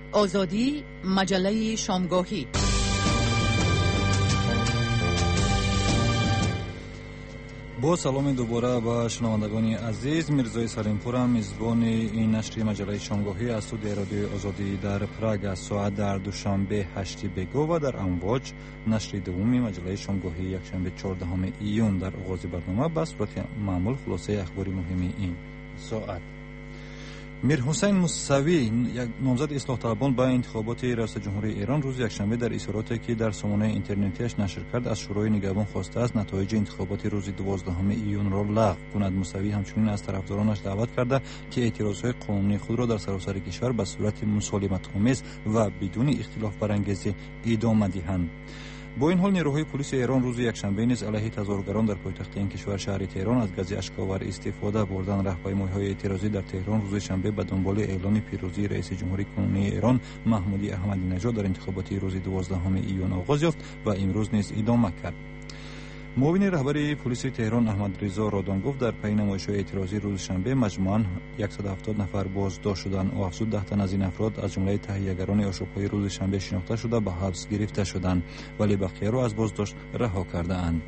آزادی، مجله شامگاهی. با سلام دوباره به شنوندگان عزیز، میرزای سلیمپورم میزبان این نشر مجله شامگاهی از استودیوی رادیو آزادی در پراگ است. ساعت در دوشنبه 8 بگو و در امواج نشر دومی مجله شامگاهی یکشنبه 14 ایون. در آغاز برنامه به صورت معمول خلاصه اخبار مهم این ساعت. میر حسین موسوی، یک نامزد اصلاح طلبان به انتخابات ریاست جمهوری ایران، روز یکشنبه در اظهاراتی که در سامانه اینترنتیش نشر کرد از شورای نگهبان خواسته است نتایج انتخابات روز 12 ایون را لغو کند. موسوی همچنین از طرفدارانش دعوت کرده که اعتراضهای قانونی خود را در سراسر کشور به صورت مسالمت‌آمیز و بدون اختلاف برانگیز ادامه دهند. با این حال نیروهای پلیس ایران روز یکشنبه نیز علیه تظاهرگران در پایتخت این کشور شهر تهران از گاز اشک‌آور استفاده بردند. راهپیمایی‌های اعتراضی در تهران روز شنبه به دنبال اعلان پیروزی رئیس جمهوری کنونی ایران محمودی احمدی نژاد در انتخابات روز 12 ایون آغاز یافت و امروز نیز ادامه کرد. معاون رهبر پلیس تهران احمد رضا رادان گفت در پی نمایش‌های اعتراضی روز شنبه مجموعاً 170 نفر بازداشت شدند. او افزود 10 تن از این افراد از جمله تهیه‌گران آشوب‌های روز شنبه شناخته شده به حبس گرفته شدند ولی بقیه را از بازداشت رها کرده‌اند.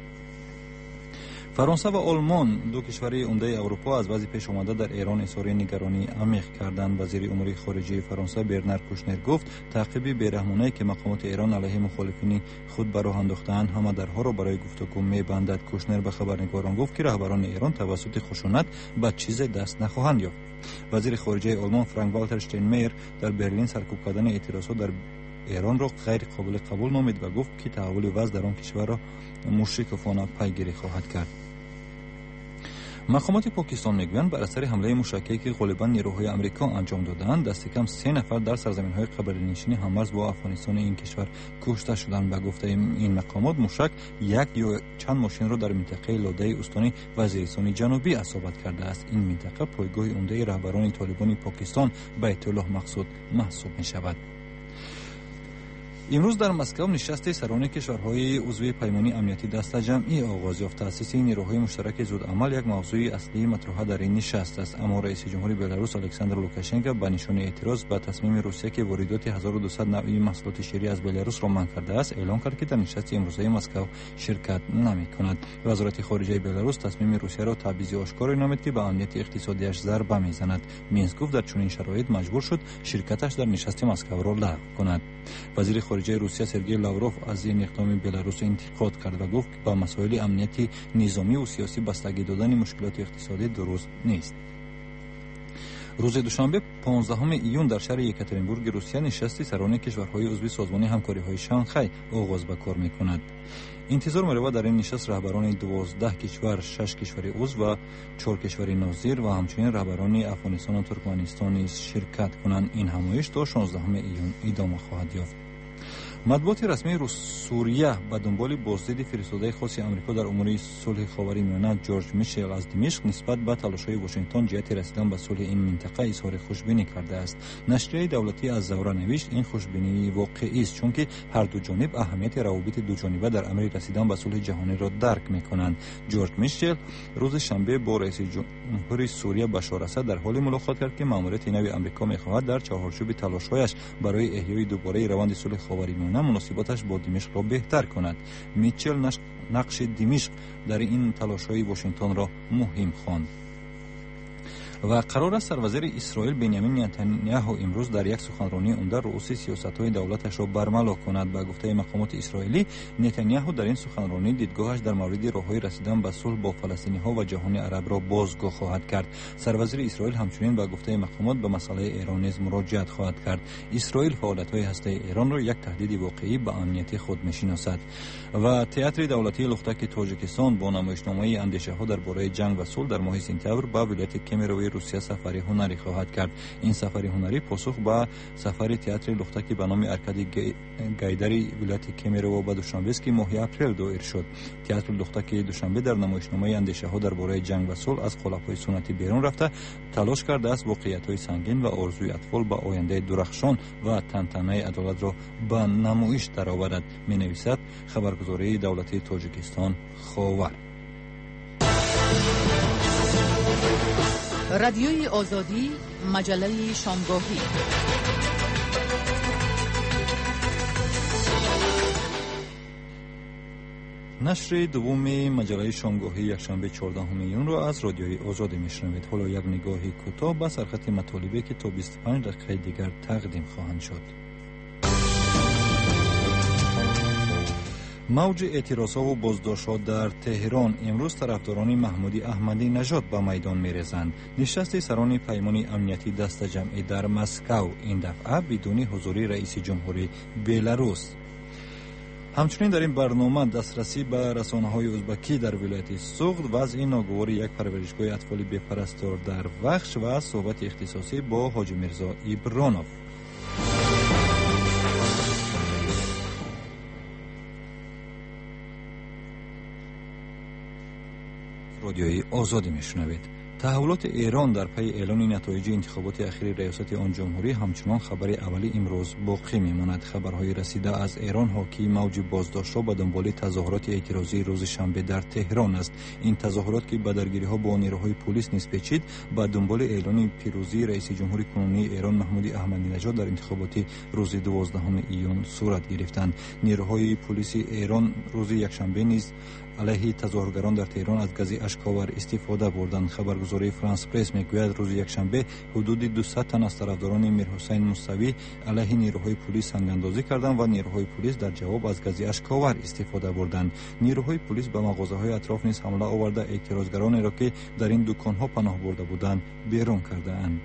فرانسه و آلمان، دو کشور عمده اروپا، از وضع پیش آمده در ایران اظهار نگرانی عمیق کردند. وزیر امور خارجه فرانسه برنار کوشنر گفت تعقیب بی‌رحمانه‌ای که مقامات ایران علیه مخالفین خود به راه انداخته‌اند همه درها را برای گفتگو می‌بندد. کوشنر به خبرنگاران گفت که رهبران ایران توسط خشونت به چیز دست نخواهند یافت. وزیر خارجه آلمان فرانک والتر شتاینمایر در برلین سرکوب کردن اعتراضات در ایران را غیر قابل قبول نامید و گفت که تحول وضع در آن کشور را مشرکانه پیگیری خواهد کرد. مقامات پاکستان میگویند بر اثر حمله موشکی که غالبا نیروهای آمریکا انجام دادند دست کم 3 نفر در سرزمین‌های قبره‌نشین هم‌مرز با افغانستان این کشور کشته شدند. به گفته این مقامات موشک یک یا چند ماشین را در منطقه لاده استان وزیرستان جنوبی اصابت کرده است. این منطقه پایگاه عمده رهبران طالبان پاکستان بیت الله مقصود محسوب می‌شود. امروز در مسکو نشست سران کشورهای عضو پیمان امنیتی دست جمعی آغاز یافت. تأسیس نیروهای مشترک زودعمل یک موضوع اصلی مطرح در این نشست است. اما رئیس جمهوری بلاروس الکساندر لوکاشنکو به نشانه اعتراض به تصمیم روسیه که واردات 1200 نوع محصولات شیری از بلاروس را منع کرده است اعلام کرد که در نشست امروزه مسکو شرکت نمی‌کند. وزارت خارجه بلاروس تصمیم روسیه را تبعیض آشکار نامید که به امنیت اقتصادیش ضربه می‌زند. مینسک گفت در چنین شرایط مجبور شد شرکتش در نشست مسکو را لغو کند. وزیر خارجه روسیه سرگئی لاوروف از این اقدام بلاروس انتقاد کرد و گفت که با مسائل امنیتی نظامی و سیاسی بستگی دادن مشکلات اقتصادی درست نیست. روز دوشنبه 15 ایون در شهر یکاترینبورگ روسیه نشستی سران کشورهای عضو سازمان همکاری‌های شانگهای آغاز به کار می‌کند. انتظار می‌رود در این نشست رهبران 12 کشور، 6 کشور عضو و 4 کشور ناظر و همچنین رهبران افغانستان و ترکمنستان نیز شرکت کنند. این همایش تا 16 ایون ادامه خواهد یافت. مطبوعات رسمی سوریه به دنبال بازدید فرستاده خاص آمریکا در امور صلح خاورمیانه جورج میشل از دمشق نسبت به تلاش‌های واشنگتن جهت رسیدن به صلح این منطقه اظهار خوشبینی کرده است. نشریه دولتی از زوره نوشت این خوشبینی واقعی است چون که هر دو جانب اهمیت روابط دو جانبه در امر رسیدن به صلح جهانی را درک می‌کنند. جورج میشل روز شنبه با رئیس جمهور سوریه بشار اسد در حال ملاقات کرد که ماموریت نوی آمریکا می‌خواهد در چهارچوب تلاش‌هایش برای احیای دوباره روند صلح خاورمیانه مناسباتش با دمشق را بهتر کند. میچل نقش دمشق در این تلاش‌های واشنگتن را مهم خواند. و قرار است سروزیر اسرائیل بنیامین نتانیاهو امروز در یک سخنرانی عمده رؤوس سیاست‌های دولتش را برملا کند. به گفته مقامات اسرائیلی نتانیاهو در این سخنرانی دیدگاهش در مورد راه‌های رسیدن به صلح با فلسطینی‌ها و جهان عرب را بازگو خواهد کرد. سروزیر اسرائیل همچنین به گفته مقامات به مسئله ایران نیز مراجعت خواهد کرد. اسرائیل فعالیت‌های هسته‌ای ایران را یک تهدید واقعی به امنیت خود می‌شناسد. و تئاتر دولتی لختک تاجیکستان با نمایشنامه اندیشه‌ها درباره جنگ و صلح در ماه سپتامبر به ولایت کمیروی روسیه سفری هنری خواهد کرد. این سفری هنری پاسخ به سفر تئاتر لختک به نام ارکادی گایداری ولایت کمیرو به دوشنبه است که ماه اپریل دایر شد. تئاتر لختک دوشنبه در نمایشنامه اندیشه‌ها درباره جنگ و صلح از قالب‌های سنتی بیرون رفته تلاش کرده است واقعیت‌های سنگین و آرزوی اطفال به آینده درخشان و تنتنه عدالت را به نمایش درآورد، می‌نویسد خبرگزاری دولتی تاجیکستان خاور. رادیوی آزادی، مجله شامگاهی. نشر دوم مجله شامگاهی یکشنبه 14 میلیون را از رادیوی آزادی میشنوید. حالا یک نگاهی کوتاه به سرخط مطالبی که تا 25 دقیقه دیگر تقدیم خواهند شد. موج اعتراضها و بازداشت‌ها در تهران. امروز طرفداران محمودی احمدی نژاد به میدان می‌ریزند. نشست سران پیمان امنیتی دست جمعی در مسکو، این دفعه بدون حضور رئیس جمهوری بلاروس. همچنین در این برنامه دسترسی به رسانه‌های ازبکی در ولایت سوغد، وضع ناگوار یک پرورشگاه اطفال بی‌پرستار در وخش و صحبت اختصاصی با حاجی میرزا ایبرانوف. رادیوی آزادی میشنوید. تحولات ایران در پی اعلان نتایج انتخابات اخیر ریاست آن جمهوری همچنان خبر اولی امروز باقی میماند. خبرهای رسیده از ایران حاکی موج بازداشت‌ها به دنبال تظاهرات اعتراضی روز شنبه در تهران است. این تظاهرات که به درگیری‌ها با نیروهای پلیس نیز پیچید، به دنبال اعلان پیروزی رئیس جمهوری کنونی ایران محمودی احمدی نژاد در انتخابات روز 12 ایون صورت گرفتند. نیروهای پلیس ایران روز یکشنبه نیز علیه تظاهرگران در تهران از گاز اشک‌آور استفاده بردند. خبرگزاری فرانس پرس میگوید روز یکشنبه حدود 200 تن از طرفداران میرحسین موسوی علیه نیروهای پلیس سنگ‌اندازی کردند و نیروهای پلیس در جواب از گاز اشک‌آور استفاده بردند. نیروهای پلیس به مغازه‌های اطراف نیز حمله آورده اعتراضگرانی را که در این دکان‌ها پناه برده بودند بیرون کردند.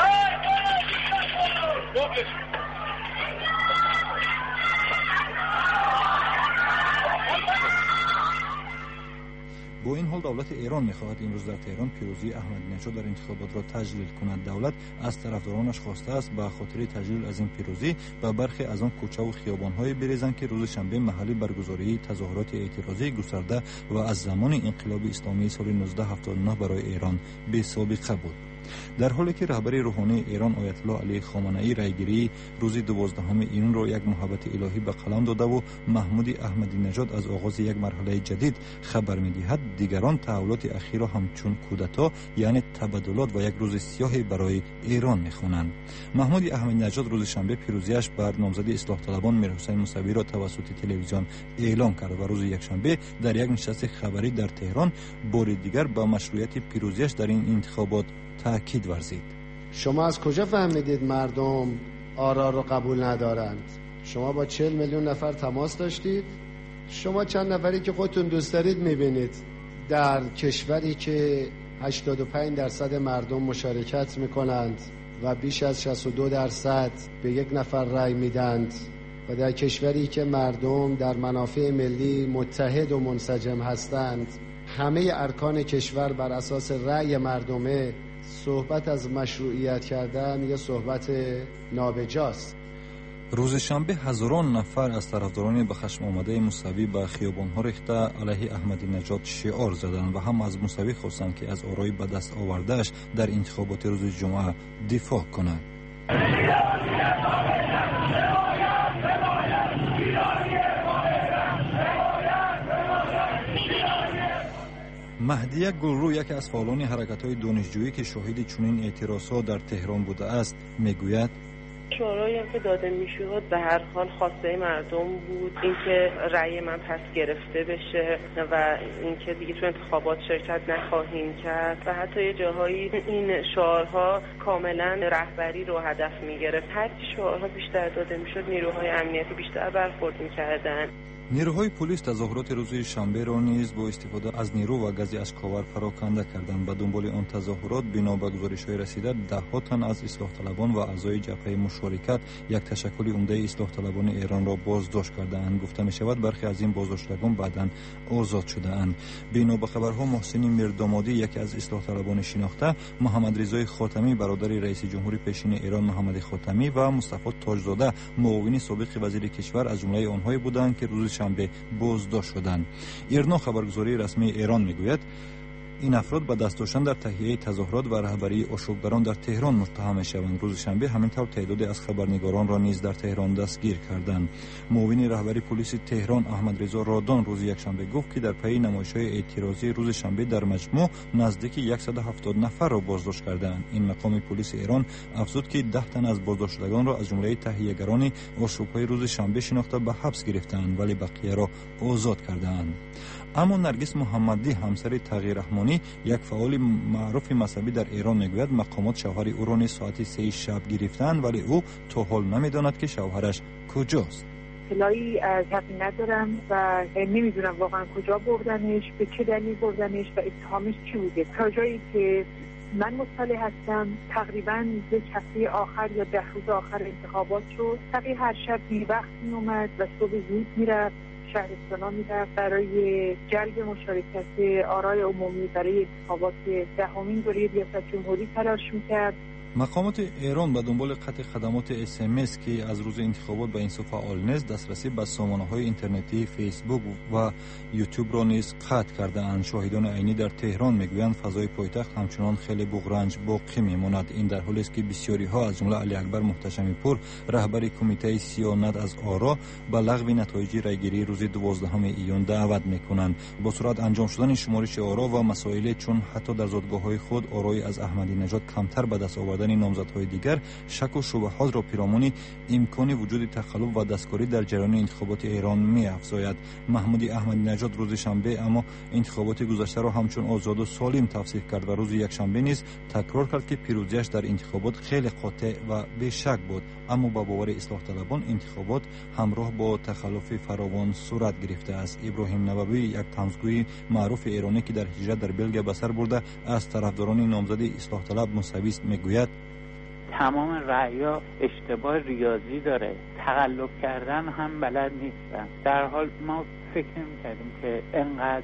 با این حال دولت ایران می‌خواهد امروز در تهران پیروزی احمدی نژاد در انتخابات را تجلیل کند. دولت از طرفدارانش خواسته است به خاطر تجلیل از این پیروزی به برخی از آن کوچه و خیابان‌های بریزند که روز شنبه محل برگزاری تظاهرات اعتراضی گسترده و از زمان انقلاب اسلامی سال 1979 برای ایران بی‌سابقه بود. در حالی که رهبر روحانی ایران آیت الله علی خامنه‌ای رایگیری روز 12 ایون را یک محبت الهی به قلم داده و محمودی احمدی نژاد از آغاز یک مرحله جدید خبر می‌دهد، دیگران تحولات اخیر را همچون کودتا یعنی تبدلات و یک روز سیاه برای ایران می‌خوانند. محمودی احمدی نژاد روز شنبه پیروزیش بر نامزد اصلاح طلبان میرحسین موسوی را توسط تلویزیون اعلام کرد و روز یکشنبه در یک نشست خبری در تهران بار دیگر به مشروعیت پیروزیش در این انتخابات تأکید ورزید. شما از کجا فهمیدید مردم آرا رو قبول ندارند؟ شما با 40 میلیون نفر تماس داشتید؟ شما چند نفری که خودتون دوست دارید میبینید در کشوری که 85% مردم مشارکت میکنند و بیش از 62% به یک نفر رأی میدند و در کشوری که مردم در منافع ملی متحد و منسجم هستند، همه ارکان کشور بر اساس رأی مردمه، صحبت از مشروعیت کردن یا صحبت نابجاست. روز شنبه هزاران نفر از طرفداران به خشم آمده موسوی به خیابان‌ها ریخته علیه احمدی نژاد شعار زدند و هم از موسوی خواستند که از آرای به دست آورده‌اش در انتخابات روز جمعه دفاع کند. مهدی گلرو، یکی از فعالان حرکت‌های دانشجویی که شاهد چنین اعتراضات در تهران بوده است، میگوید شورایی هم که داده میشد به هر حال خواسته مردم بود، اینکه رأی من پس گرفته بشه و اینکه دیگه تو انتخابات شرکت نخواهیم کرد و حتی یه جاهایی این شعارها کاملا رهبری رو هدف میگرفت. هر شعارها بیشتر داده میشد نیروهای امنیتی بیشتر برخورد میکردن. نیروهای پلیس تظاهرات روز شنبه را نیز با استفاده از نیرو و گاز اشک‌آور پراکنده کردند. به دنبال آن تظاهرات بنا به گزارش‌های رسیده ده‌ها تن از اصلاح طلبان و اعضای جبهه مشارکت، یک تشکل عمده اصلاح طلبان ایران را بازداشت کردند. گفته می‌شود برخی از این بازداشتگان بعداً آزاد شده‌اند. بنا به خبرها محسن میردامادی، یکی از اصلاح طلبان شناخته، محمد رضای خاتمی برادر رئیس جمهوری پیشین ایران محمد خاتمی و مصطفی تاجزاده معاون سابق وزیر کشور از جمله آنهایی بودند که روز شنبه بازداشت شدند. ایرنا خبرگزاری رسمی ایران میگوید این افراد به دست داشتن در تهیه تظاهرات و رهبری آشوبگران در تهران متهم می‌شوند. روز شنبه همینطور تعدادی از خبرنگاران را نیز در تهران دستگیر کردند. معاون رهبری پلیس تهران احمد رضا رادان روز یکشنبه گفت که در پی نمایش‌های اعتراضی روز شنبه در مجموع نزدیک 170 نفر را بازداشت کردند. این مقام پلیس ایران افزود که 10 تن از بازداشت شدگان را از جمله تهیه‌گران آشوب‌های روز شنبه شناخته به حبس گرفتند ولی بقیه را آزاد کردند. اما نرگس محمدی همسر تغییر رحمانی یک فعال معروف مذهبی در ایران میگوید مقامات شوهر او را ساعت 3 شب گرفتند ولی او تا حال نمیداند که شوهرش کجاست. اطلاعی از حقی ندارم و نمیدونم واقعا کجا بردنش، به چه دلیل بردنش و اتهامش چی بوده. تا جایی که من مطلع هستم تقریبا یک هفته آخر یا 10 روز آخر انتخابات شد. تقریبا هر شب بی وقت می اومد و صبح زود میرفت شهرستانا میرفت برای جلب مشارکت آرای عمومی برای انتخابات 10مین دوره ریاست جمهوری تلاش میکرد. مقامات ایران به دنبال قطع خدمات SMS که از روز انتخابات به این سو فعال نیست دسترسی به سامانه‌های اینترنتی فیسبوک و یوتیوب را نیز قطع کرده‌اند. شاهدان عینی در تهران میگویند فضای پایتخت همچنان خیلی بغرنج باقی میماند. این در حالی است که بسیاری‌ها از جمله علی اکبر محتشمی پور رهبر کمیته صیانت از آرا به لغو نتایج رایگیری روز 12 ایون دعوت میکنند. با سرعت انجام شدن شمارش آرا و مسائل چون حتی در زادگاه‌های خود آرای از احمدی نژاد کمتر به دست آوردن نامزدهای دیگر شک و شبهات را پیرامون امکان وجود تخلف و دستکاری در جریان انتخابات ایران می‌افزاید. محمود احمدی نژاد روز شنبه اما انتخابات گذشته را همچون آزاد و سالم توصیف کرد و روز یکشنبه نیز تکرار کرد که پیروزیش در انتخابات خیلی قاطع و بی‌شک بود. اما با باور اصلاح طلبان انتخابات همراه با تخلف فراوان صورت گرفته است. ابراهیم نووی یک طنزگوی معروف ایرانی که در هجرت در بلژ به سر برده از طرفداران نامزد اصلاح طلب مساوی است میگوید تمام رأی‌ها اشتباه ریاضی داره، تقلب کردن هم بلد نیستن. در حال ما فکر نمی‌کردیم که انقدر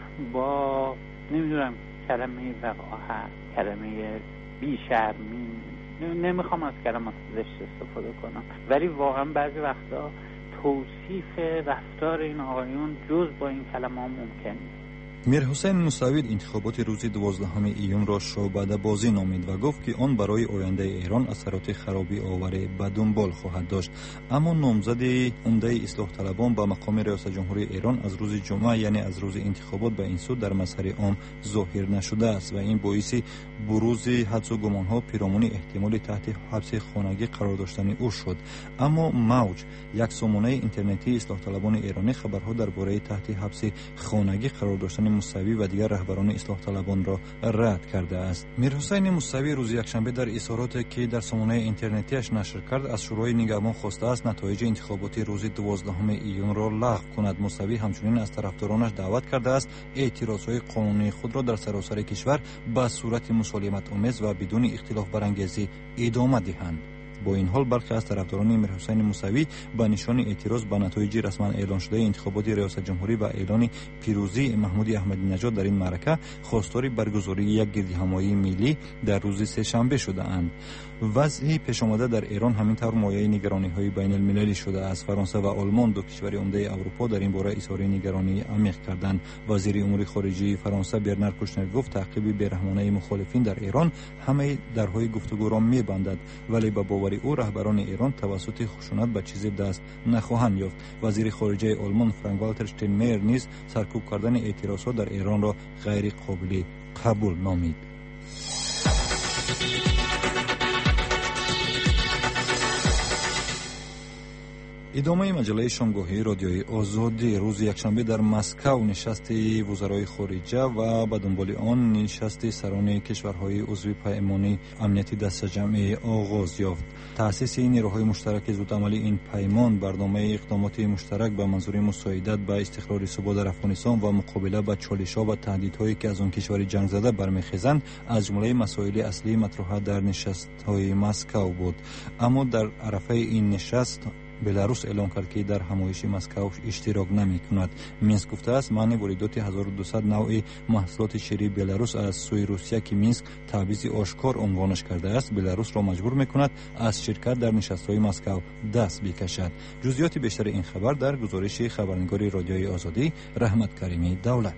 با نمیدونم کلمه وقاحت، کلمه بی‌شرمی، نمیخوام از کلمات زشت استفاده کنم ولی واقعا بعضی وقتا توصیف رفتار این آقایون جز با این کلمه ها ممکن نیست. میرحسین موسوی انتخابات روز 12 ایون را شعبده بازی نامید و گفت که آن برای آینده ایران اثرات خرابی آور به دنبال خواهد داشت. اما نامزد عمده اصلاح طلبان به مقام ریاست جمهوری ایران از روز جمعه یعنی از روز انتخابات به این سو در مظهر عام ظاهر نشده است و این باعث بروز حدس و گمان‌ها پیرامون احتمال تحت حبس خانگی قرار داشتن او شد. اما موج یک سامانه اینترنتی اصلاح طلبان ایرانی خبرها درباره تحت حبس خانگی قرار داشتن موسوی و دیگر رهبران اصلاح طلبان را رد کرده است. میرحسین موسوی روز یکشنبه در اظهاراتی که در سامانه اینترنتیش نشر کرد از شورای نگهبان خواسته است نتایج انتخابات روز 12 ایون را لغو کند. موسوی همچنین از طرفدارانش دعوت کرده است اعتراضهای قانونی خود را در سراسر کشور به صورت مسالمت آمیز و بدون اختلاف برانگیزی ادامه دهند. با این حال برخی از طرفداران میرحسین موسوی به نشان اعتراض به نتایج رسما اعلان شده انتخابات ریاست جمهوری و اعلان پیروزی محمود احمدی نژاد در این معرکه خواستار برگزاری یک گردهمایی ملی در روز سه شنبه شده اند. وضعی پیش آمده در ایران همینطور مایه نگرانی‌های بین المللی شده است. فرانسه و آلمان دو کشور عمده اروپا در این باره اظهار نگرانی عمیق کردند. وزیر امور خارجه فرانسه برنار کوشنر گفت تعقیب بی‌رحمانه مخالفین در ایران همه درهای گفتگو را می‌بندد ولی به باور او رهبران ایران توسط خشونت به چیزی دست نخواهند یافت. وزیر خارجه آلمان فرانک والتر شتاینمایر نیز سرکوب کردن اعتراضات در ایران را غیر قابل قبول نامید. ادامه مجله شامگاهی رادیوی آزادی. روز یکشنبه در مسکو نشست وزرای خارجه و به دنبال آن نشست سران کشورهای عضو پیمان امنیتی دسته‌جمعی آغاز یافت. تأسیس نیروهای مشترک زودعملی این پیمان برنامه اقدامات مشترک به منظور مساعدت به استقرار ثبات در افغانستان و مقابله با چالش‌ها و تهدیدهایی که از آن کشور جنگ زده برمیخیزند از جمله مسائل اصلی مطرح در نشست‌های مسکو بود. اما در عرفه این نشست بلاروس اعلام کرد که در همایش مسکو اشتراک نمی‌کند. مینسک گفته است معنی واردات 1200 نوع محصولات شیری بلاروس از سوی روسیه که مینسک تعویض آشکار عنوانش کرده است بلاروس را مجبور می‌کند از شرکت در نشست‌های مسکو دست بکشد. جزئیات بیشتر این خبر در گزارش خبرنگار رادیوی آزادی رحمت کریمی دولت.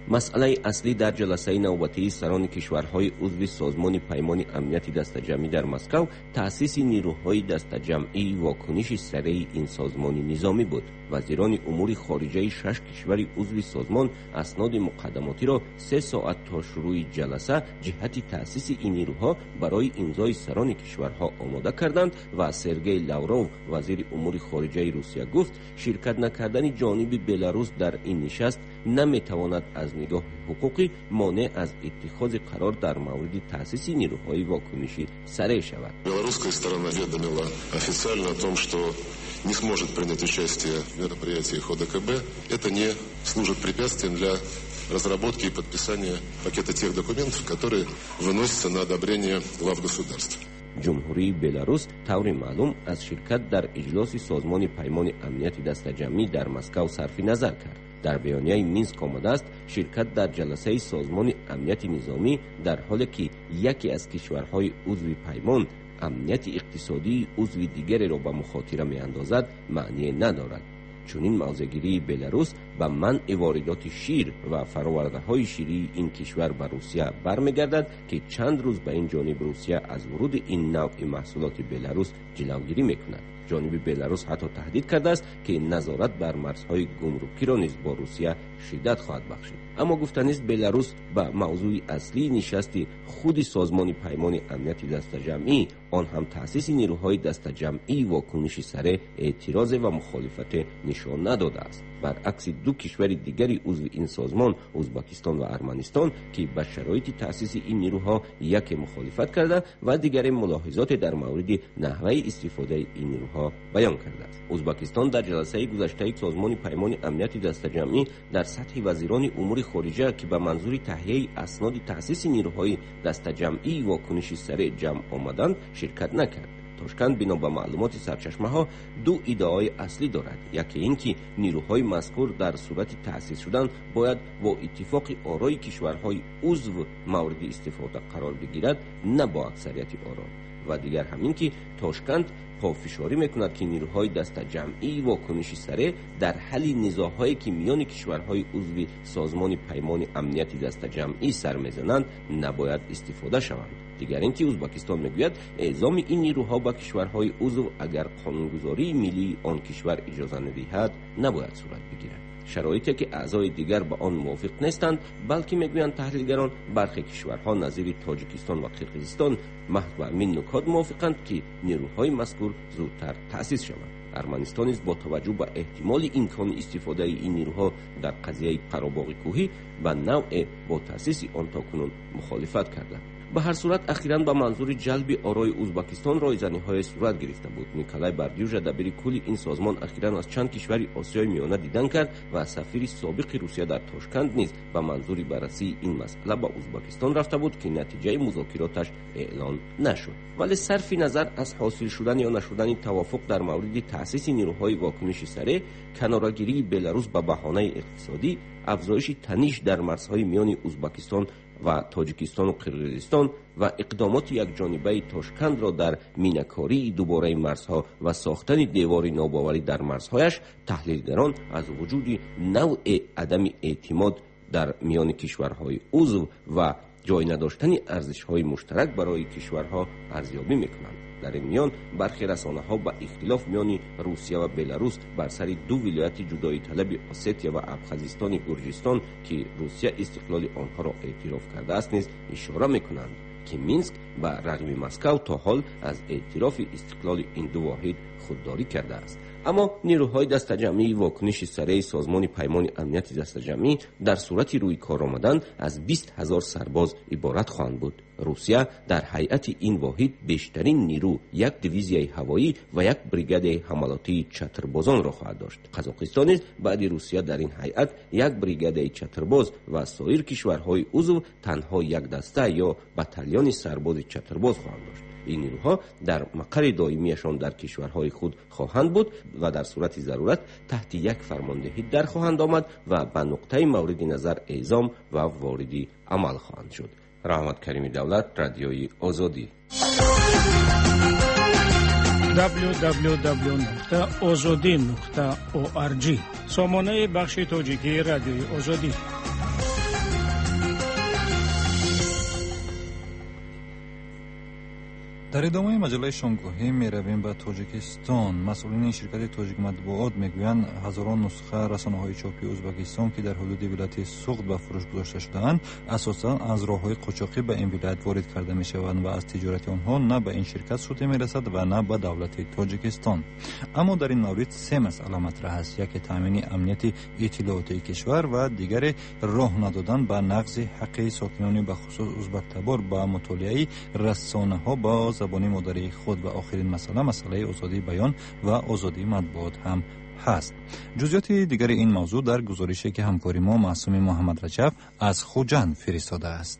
مسئله اصلی در جلسه نوبتی سران کشورهای عضو سازمان پیمان امنیت دسته‌جمعی در مسکو تأسیس نیروهای دسته‌جمعی واکنش سریع این سازمان نظامی بود. وزیران امور خارجه 6 کشور عضو سازمان اسناد مقدماتی را 3 ساعت تا شروع جلسه جهت تأسیس این نیروها برای امضای سران کشورها آماده کردند و سرگئی لاوروف وزیر امور خارجه روسیه گفت شرکت نکردن جانب بلاروس در این نشست نمیتواند از نگاه حقوقی مانع از اتخاذ قرار در مورد تأسیس نیروهای واکنشی سریع شود. Белорусская сторона уведомила официально о том, что не сможет принять участие в мероприятиях ОДКБ. Это не служит препятствием для разработки и подписания пакета тех документов, которые выносятся на одобрение глав государств. جمهوری بلاروس طور معلوم از شرکت در اجلاس سازمان پیمان امنیت دسته‌جمعی در مسکو صرف نظر کرد. در بیانیه مینسک آمده است شرکت در جلسه سازمان امنیت نظامی در حالی که یکی از کشورهای عضو پیمان امنیت اقتصادی عضو دیگری را به مخاطره می‌اندازد معنی ندارد. چون این موضع‌گیری بلاروس به منع واردات شیر و فرآورده‌های شیری این کشور به روسیه برمیگردد که چند روز به این جانب روسیه از ورود این نوع محصولات بلاروس جلوگیری می‌کند. جانب بلاروس حتی تهدید کرده است که نظارت بر مرزهای گمرکی را نیز با روسیه شدت خواهد بخشید. اما گفتن است بلاروس به موضوع اصلی نشست خود سازمان پیمان امنیت دسته‌جمعی آن هم تأسیس نیروهای دسته‌جمعی واکنش سریع اعتراض و مخالفت نشان نداده است. برعکس دو کشور دیگری عضو این سازمان ازبکستان و ارمنستان که به شرایط تأسیس این نیروها یک مخالفت کرده و دیگر ملاحظات در مورد نحوه استفاده این نیروها بیان کرده است. ازبکستان در جلسه گذشته سازمان پیمان امنیت دسته‌جمعی در سطح وزیران امور خارجه که به منظور تهیه اسناد تأسیس نیروهای دسته‌جمعی واکنش سریع جمع آمدند شرکت نکرد. تاشکند بنا به معلومات سرچشمه ها دو ادعای اصلی دارد. یکی اینکه نیروهای مذکور در صورت تأسیس شدن باید با اتفاق آرای کشورهای عضو مورد استفاده قرار بگیرد نه با اکثریت آرا. و دیگر همین که تاشکند پافشاری میکند که نیروهای دسته‌جمعی واکنش سریع در حل نزاع‌هایی که میان کشورهای عضو سازمان پیمان امنیت دسته‌جمعی سر میزنند نباید استفاده شوند. دیگر اینکه ازبکستان میگوید اعزام این نیروها به کشورهای عضو اگر قانونگذاری ملی آن کشور اجازه ندهد نباید صورت بگیرد. شرایطی که اعضای دیگر با آن موافق نیستند بلکه میگویند تحلیلگران برخی کشورها نظیر تاجیکستان و قرقیزستان محض به همین نکات موافقند که نیروهای مذکور زودتر تأسیس شوند. ارمنستان نیز با توجه به احتمال امکان استفاده این نیروها در قضیه قره‌باغ کوهی به نوع با تأسیس آن تاکنون مخالفت کرده. به هر صورت اخیراً به منظور جلب آرای ازبکستان رایزنی‌های صورت گرفته بود. نیکولای باردیوژ دبیر کل این سازمان اخیراً از چند کشور آسیای میانه دیدن کرد و سفیر سابق روسیه در تاشکند نیز به منظور بررسی این مسئله به ازبکستان رفته بود که نتیجه مذاکراتش اعلان نشد. ولی صرف نظر از حاصل شدن یا نشدن توافق در مورد تأسیس نیروهای واکنش سریع، کناره‌گیری بلاروس به بهانه اقتصادی، افزایش تنش در مرزهای میان ازبکستان و تاجیکستان و قرقیزستان و اقدامات یک جانبه تاشکند را در مینه‌کاری دوباره مرزها و ساختن دیوار ناباوری در مرزهایش، تحلیلگران از وجود نوع عدم اعتماد در میان کشورهای عضو و جای نداشتن ارزش‌های مشترک برای کشورها ارزیابی می‌کنند. در این میان برخی رسانه‌ها با اختلاف میان روسیه و بلاروس بر سر دو ولایت جدایی طلب اسیتیا و ابخازستان گرجستان که روسیه استقلال آنها را اعتراف کرده است نیز اشاره می‌کنند که مینسک به رغم مسکو تا حال از اعتراف استقلال این دو واحد خودداری کرده است. اما نیروهای دسته‌جمعی واکنش سریع سازمان پیمان امنیت دسته‌جمعی در صورت روی کار آمدن از 20,000 سرباز عبارت خواهند بود. روسیه در هیئت این واحد بیشترین نیرو، یک دیویزیای هوایی و یک بریگاد حملاتی چتربازان را خواهد داشت. قزاقستان نیز بعد روسیه در این هیئت یک بریگاد چترباز و سایر کشورهای عضو تنها یک دسته یا بتالون سرباز چترباز خواهند داشت. این نیروها در مقر دائمیشان در کشورهای خود خواهند بود و در صورت ضرورت تحت یک فرماندهی در خواهند آمد و به نقطه مورد نظر اعزام و وارد عمل خواهند شد. رحمت کریمی دولت، رادیوی آزادی. www.azadi.org سامانه بخش تاجیکی رادیوی آزادی. در ادامه مجله شامگاهی میرویم به تاجیکستان. مسئولین این شرکت تاجیک مطبوعات میگویند هزاران نسخه رسانه‌های چاپی ازبکستان که در حدود ولایت سوخت به فروش گذاشته شده‌اند اساساً از راه‌های قاچاقی به این ولایت وارد کرده می‌شوند و از تجارت آنها نه به این شرکت سود می‌رسد و نه به دولت تاجیکستان. اما در این مورد سه مسئله مطرح است: یک تامین امنیت اطلاعاتی کشور و دیگر راه ندادن به نقض حق ساکنان به خصوص ازبک تبار به مطالعه رسانه‌ها با زبان مادری خود. و آخرین مسئله آزادی بیان و آزادی مطبوعات هم هست. جزئیات دیگر این موضوع در گزارشی که همکاری ما معصوم محمد رجب از خوجند فرستاده است.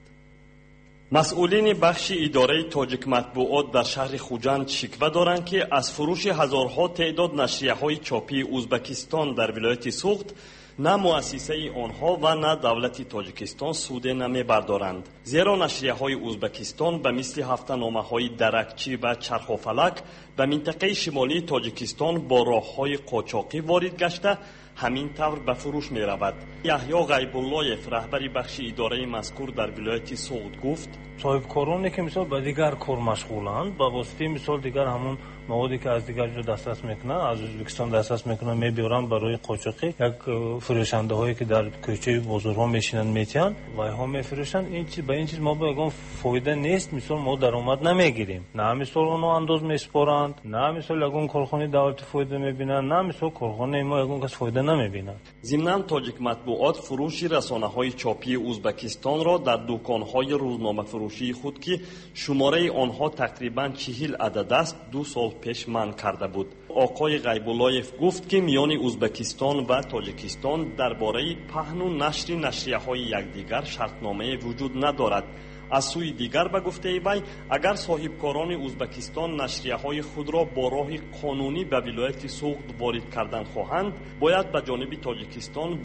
مسئولین بخش اداره تاجیک مطبوعات در شهر خوجند شکوه دارند که از فروش هزارها تعداد نشریه‌های چاپی ازبکستان در ولایت سوخت نه مؤسسه آنها و نه دولت تاجیکستان سود نمیبردارند. زیرا نشریه‌های ازبکستان به مثل هفته‌نامه‌های درکچی و چرخ و فلک به منطقه شمالی تاجیکستان با راه‌های قاچاقی وارد گشته همین طور به فروش می رود. یحیی غیب‌الله‌یف رهبر بخش اداره مذکور در ولایت سوخت گفت صاحبکارانی که مثلا به دیگر کار مشغولند با واسطه مثال دیگر همون موادی که از دیگر جا دسترس میکنن از ازبکستان دسترس میکنن میبرن برای قاچاقی یک فروشنده هایی که در کوچه بازارها میشینن میتین و ها میفروشن. این چیز به این چیز ما بگم فایده نیست. مثلا ما درآمد نمیگیریم، نه مثلا اونها انداز میسپارند، نه مثلا یگون کارخانه دولتی فایده میبینن، نه مثلا کارخانه ما یگون کس فایده نمیبینن. ضمناً تاجیک مطبوعات فروش رسانه‌های چاپی ازبکستان را در دکان‌های روزنامه فروشی خود که شماره آنها تقریباً 40 عدد است 2 سال پیش منع کرده بود. آقای غیب‌الله‌یف گفت که میان ازبکستان و تاجیکستان درباره پهن و نشر نشریه‌های یکدیگر شرطنامه وجود ندارد. از سوی دیگر به گفته وی اگر صاحبکاران ازبکستان نشریه‌های خود را با راه قانونی به ولایت سوخت وارد کردن خواهند باید به جانب تاجیکستان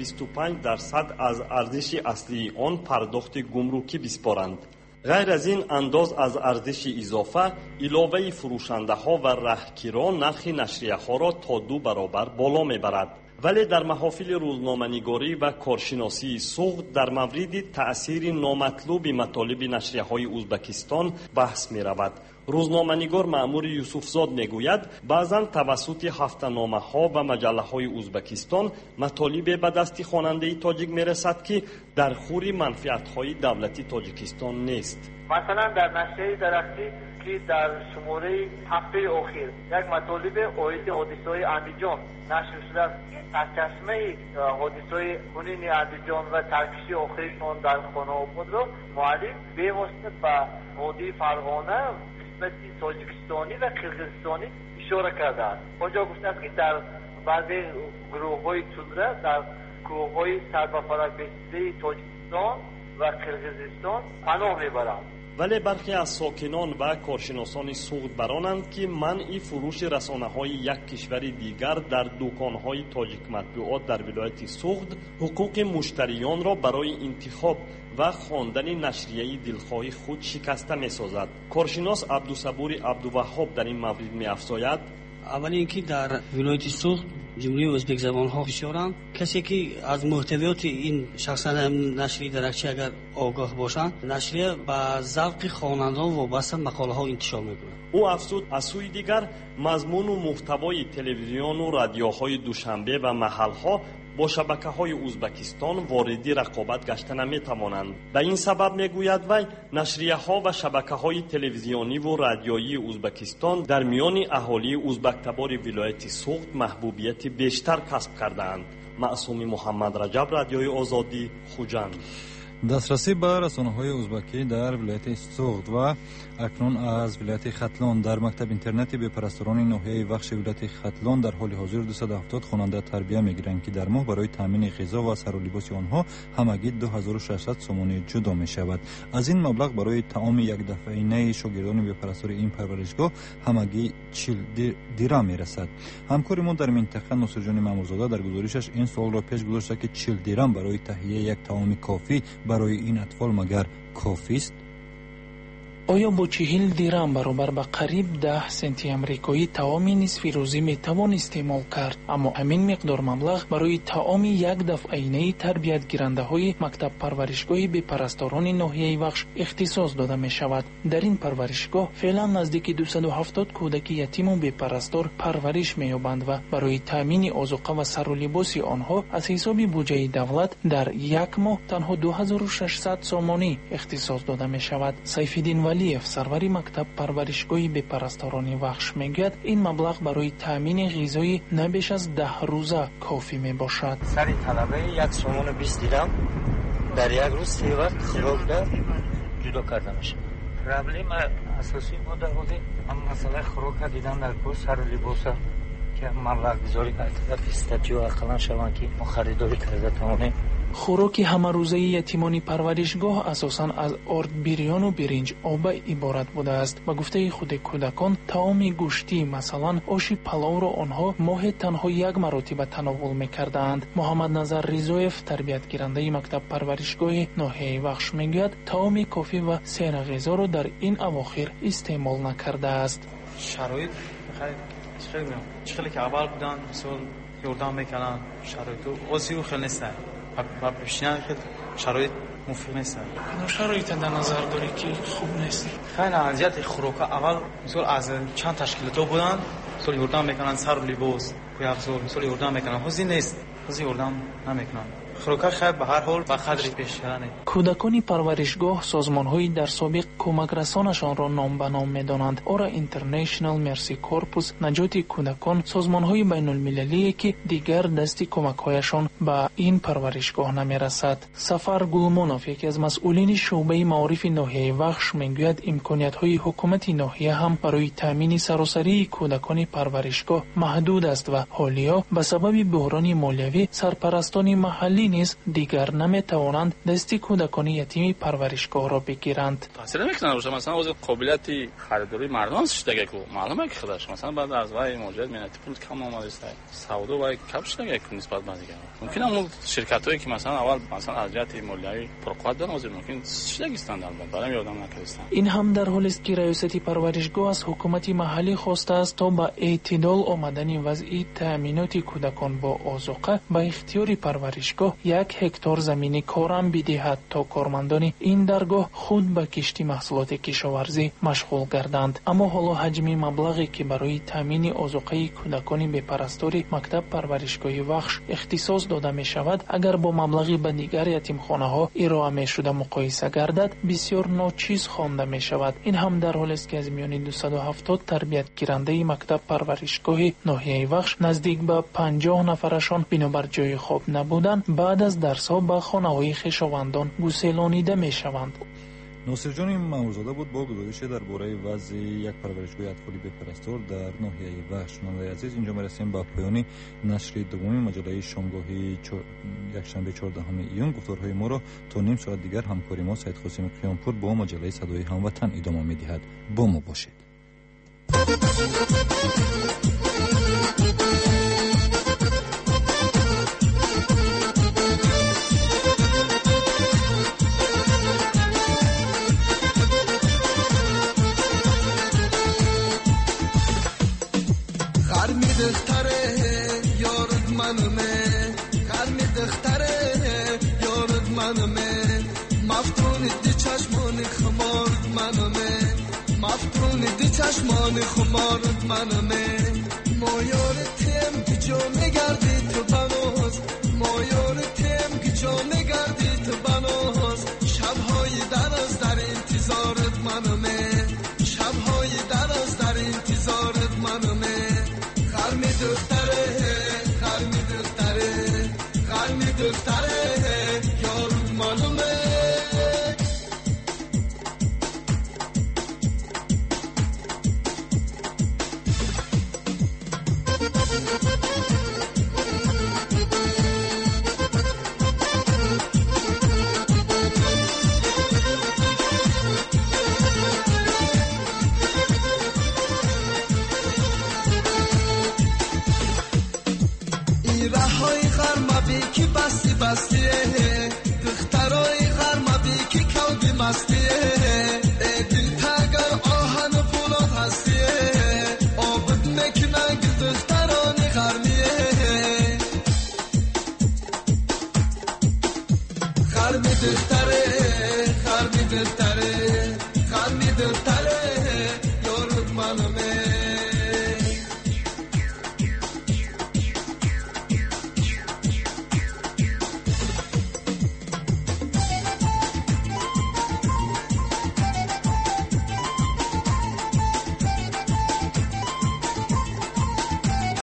25% از ارزش اصلی آن پرداخت گمرکی بسپارند. غیر از این انداز از ارزش اضافه علاوه فروشنده ها و رهگیران نرخ نشریه ها را تا 2 برابر بالا میبرد. ولی در محافل روزنامه‌نگاری و کارشناسی سوخت در مورد تأثیر نامطلوب مطالب نشریه های ازبکستان بحث می رود. روزنامه‌نگار مأمور یوسفزاد میگوید بعضاً توسط هفته‌نامه‌ها و مجله‌های ازبکستان مطالب به دست خواننده تاجیک میرسد که در خور منفعت‌های دولتی تاجیکستان نیست. مثلا در نشریه درختی که در شماره هفته اخیر یک مطالب اوید حادثه‌های اندیجان نشر شده است. سرچشمه حادثه‌های خونین اندیجان و ترکشی آخرشان در خانه آباد را مؤلف به واسطه به وادی فرغانه تاجیکستانی و قرقیزستانی اشاره کرده است. آنجا گفته است که در بعضی گروه‌های توده در گروه‌های سربفلک بیسته تاجیکستان و قرقیزستان پناه میبرند. ولی برخی از ساکنان و کارشناسان سوخت برانند که منع فروش رسانه‌های یک کشور دیگر در دکان‌های تاجیک مطبوعات در ولایت سوخت حقوق مشتریان را برای انتخاب و خواندن نشریه دلخواه خود شکسته می‌سازد. کارشناس عبدالصبور عبدالوهاب در این مورد می‌افزاید اول اینکه در ولایت سوخت جمهوری ازبک زبان ها فشارند. کسی که از محتویات این شخصا نشریه درکچی اگر آگاه باشند نشریه با ذوق خواننده ها وابسته مقاله ها انتشار میکنند. او افزود از سوی دیگر مضمون و محتوای تلویزیون و رادیوهای دوشنبه و محلها با شبکه‌های ازبکستان واردی رقابت گشته نمی‌توانند. به این سبب میگوید وی نشریه‌ها و شبکه‌های تلویزیونی و رادیویی ازبکستان در میان اهالی ازبک تبار ولایت سوخت محبوبیت بیشتر کسب کردند. معصوم محمد رجب، رادیوی آزادی، خوجند. دسترسی به رسانه‌های ازبکی در ولایت سوخت و اکنون از ولایت ختلان در مکتب اینترنتی به پرستاران ناحیه بخش ولایت ختلان در حال حاضر 270 خواننده تربیت می‌گیرند که در ماه برای تامین غذا و سر و لباس آنها همگی 2600 سومانی جدا می‌شود. از این مبلغ برای طعام یک دفعه‌ای شاگردان به پرستار این پرورشگاه همگی 40 دیرم می‌رسد. همکار ما در منطقه ناصر جان مامورزاده در گزارشش این سوال را پیش گذاشته که 40 دیرم برای تهیه یک طعام کافی برای این اطفال مگر کافی است؟ آیا با 40 درم برابر به قریب 10 سنتی امریکایی طعام نصف روزی میتوان استعمال کرد؟ اما همین مقدار مبلغ برای طعام یک دفعینه تربیت گیرنده های مکتب پرورشگاه به پرستاران ناحیه وخش اختصاص داده می شود. در این پرورشگاه فعلا نزدیک 270 کودک یتیم و به پرستار پرورش می یابند و برای تامین آذوقه و سر و لباس آنها از حساب بودجه دولت در یک ماه تنها 2600 سومانی اختصاص داده می شود. سیفالدین ولیف سرور مکتب پرورشگاه به پرستاران وخش میگوید این مبلغ برای تامین غذای نه بیش از 10 روزه کافی می باشد. سر طلبه 1 سومون 20 درم در یک روز 3 وقت خوراک در جدا کرده میشه. پرابلم اساسی بوده اما مسئله خوراک دیدن در کور سر لباس که مبلغ گذاری کرده فیستاتی و اقلا شوان که ما خریداری کرده تمامی. خوراک همه روزه یتیمان پرورشگاه اساساً از آرد بریان و برنج آب عبارت بوده است. با گفته خود کودکان طعام گوشتی مثلا آش پلاو را آنها ماه تنها 1 مرتبه تناول می‌کردند. محمد نظر رضایف تربیت گیرنده مکتب پرورشگاه ناحیه وخش میگوید طعام کافی و سیر غذا را در این اواخر استعمال نکرده است. شرایط خیلی که اول بودن مثلا یردام میکنن شرایط اوزیو خیلی نیست و پیشنهاد که شرایط مفید نیست. شرایط در نظر داری که خوب نیست. خیلی اذیت خوراک اول مثلا از چند تشکیلات بودن مثلا یردام میکنن سر و لباس پیافزور مثلا یردام میکنن حوزی نیست حوزی یردام نمیکنن. خوراک خیلی به هر حال به قدری پیش کردن. کودکان پرورشگاه سازمان‌هایی در سابق کمک رسانشان را نام به نام می‌دانند. اورا اینترنشنال مرسی کورپوس نجات کودکان سازمان‌های بین‌المللی که دیگر دستی کمک‌هایشان به این پرورشگاه نمی‌رسد. سفر گلمونوف یکی از مسئولین شعبه معارف ناحیه وخش می‌گوید امکانات‌های حکومت ناحیه هم برای تامین سراسری کودکان پرورشگاه محدود است و حالی‌ها به سبب بحران مالیوی سرپرستان محلی نیز دیگر نمیتوانند دستی کودکان یتیم پرورشگاه را بگیرند. تاثیر نمیکنه روش مثلا از قابلیت خریداری مردم شده که معلومه که خودش مثلا بعد از وای موجود مینت پول کم اومده است سعودی وای کم شده که نسبت به دیگه ممکن اون شرکتایی که مثلا اول مثلا از جهت مالیوی پرقدرت دارن ممکن شده استاندارد برای یادم نکردن. این هم در حالی است که ریاست پرورشگاه از حکومت محلی خواسته است تا با اعتدال آمدن وضع تامینات کودکان با آذوقه به اختیار پرورشگاه 1 هکتار زمین کارم بدهد تا کارمندان این درگاه خود به کشتی محصولات کشاورزی مشغول گردند. اما حالا حجم مبلغی که برای تامین آذوقه کودکان به پرستاری مکتب پرورشگاه وخش اختصاص داده می شود اگر با مبلغی به دیگر یتیمخانه‌ها ارائه می شده مقایسه گردد بسیار ناچیز خوانده می شود. این هم در حالی است که از میان 270 تربیت گیرنده مکتب پرورشگاه ناحیه وخش نزدیک به 50 نفرشان بنابر جای خواب نبودند بعد از درس‌ها به خانه‌های خویشاوندان گسیلانیده می‌شوند. ناصر جان مامورزاده بود با گزارش درباره وضع یک پرورشگاه اطفالی به پرستار در ناحیه وخش. شنوندگان عزیز اینجا می‌رسیم به پایان نشر دوم مجله شامگاهی یکشنبه 14 ایون. گفتارهای ما را تا نیم ساعت دیگر همکاری ما سید قاسم قیامپور با مجله صدای هموطن ادامه می‌دهد. با ما باشید. چشمان خمارت منمه مایارتیم که جا نگردی تو بناز مایارتیم که جا نگردی تو بناز شبهای دراز در انتظارت منمه شبهای دراز در انتظارت منمه خرم دختر